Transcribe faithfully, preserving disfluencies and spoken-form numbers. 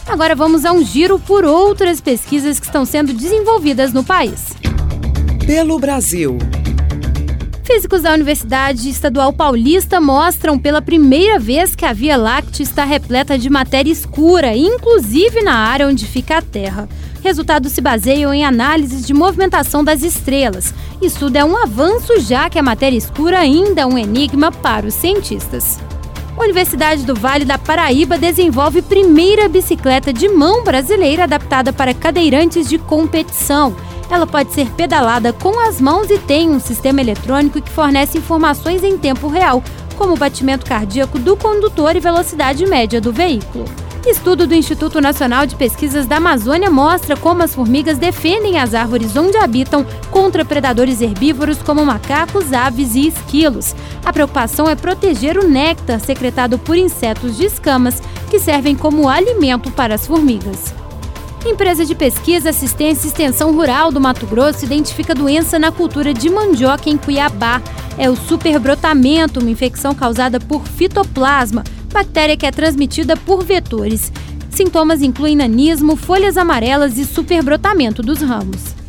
Agora vamos a um giro por outras pesquisas que estão sendo desenvolvidas no país. Pelo Brasil. Físicos da Universidade Estadual Paulista mostram pela primeira vez que a Via Láctea está repleta de matéria escura, inclusive na área onde fica a Terra. Resultados se baseiam em análises de movimentação das estrelas. Isso tudo é um avanço, já que a matéria escura ainda é um enigma para os cientistas. A Universidade do Vale da Paraíba desenvolve primeira bicicleta de mão brasileira adaptada para cadeirantes de competição. Ela pode ser pedalada com as mãos e tem um sistema eletrônico que fornece informações em tempo real, como o batimento cardíaco do condutor e velocidade média do veículo. Estudo do Instituto Nacional de Pesquisas da Amazônia mostra como as formigas defendem as árvores onde habitam contra predadores herbívoros como macacos, aves e esquilos. A preocupação é proteger o néctar secretado por insetos de escamas que servem como alimento para as formigas. Empresa de Pesquisa, Assistência e Extensão Rural do Mato Grosso identifica doença na cultura de mandioca em Cuiabá. É o superbrotamento, uma infecção causada por fitoplasma, bactéria que é transmitida por vetores. Sintomas incluem nanismo, folhas amarelas e superbrotamento dos ramos.